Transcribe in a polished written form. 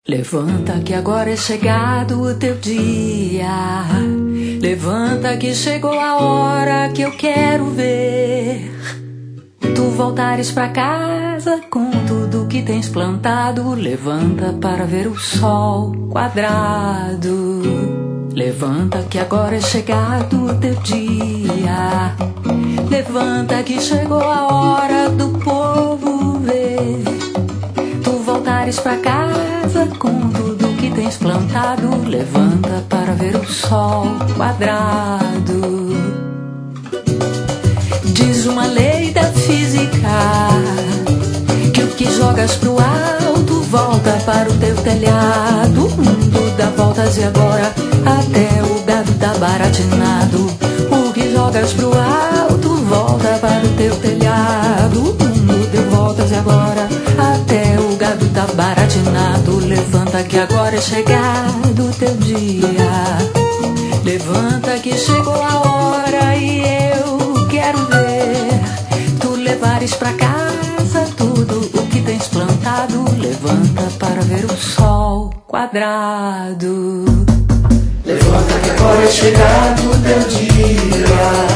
Levanta que agora é chegado o teu dia. Levanta que chegou a hora que eu quero ver tu voltares pra casa com tudo que tens plantado. Levanta para ver o sol quadrado. Levanta que agora é chegado o teu dia. Levanta que chegou a hora do povo ver tu voltares pra casa com tudo que tens plantado. Levanta para ver o sol quadrado. Diz uma lei da física que o que jogas pro alto volta para o teu telhado. O mundo dá voltas e agora até o gado tá baratinado. O que jogas pro alto volta para o teu telhado. O mundo deu voltas e agora até o gado tá baratinado. Levanta que agora é chegado o teu dia. Levanta que chegou a hora e eu quero ver tu levares pra casa tudo o que tens plantado. Levanta para ver o sol quadrado. Levanta que agora é chegado o teu dia.